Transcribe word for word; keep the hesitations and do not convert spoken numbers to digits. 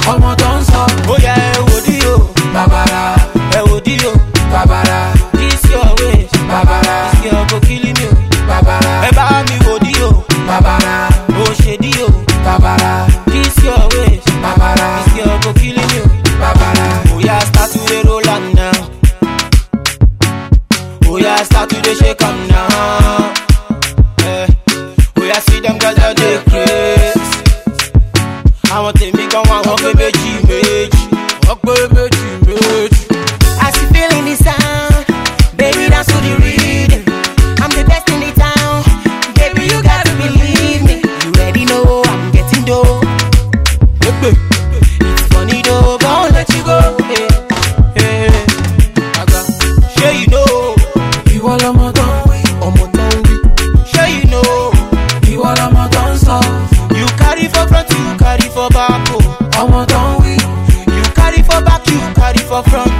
ọmọ tó ń sọ. Ó yá ẹ wò dí o, Babara, ẹ wò dí o, babara, this your ways, babara, this your go kill me o. babara, Ẹ bá mi wò dí o, babara, ó ṣe dí o, babara, this your ways, babara, this your go kill me o. babara. Ó yá start to dey roll am now. Ó yá start to dey shake am now. Eh. Ó yá see them girls that dey craze. Àwọn tèmi gan wọn wọ́n pé méjì méjì. Wọ́n pé méjì méjì. As you feeling the sound, baby, dance to the rhythm. I'm the best in the town, baby, you got to believe me. You already know I'm getting dough. It's funny though, but I won't let you go. Hey, Hey, aga. Ṣé you know? Ìwọ lọmọ tó ń wí, Ọmọ tó ń wí. Ṣé you know? ìwọ lọmọ tó ń sọ. You carry for front, you carry for back. Oh. Ọmọ tó ń wí, You carry for back, you carry for front.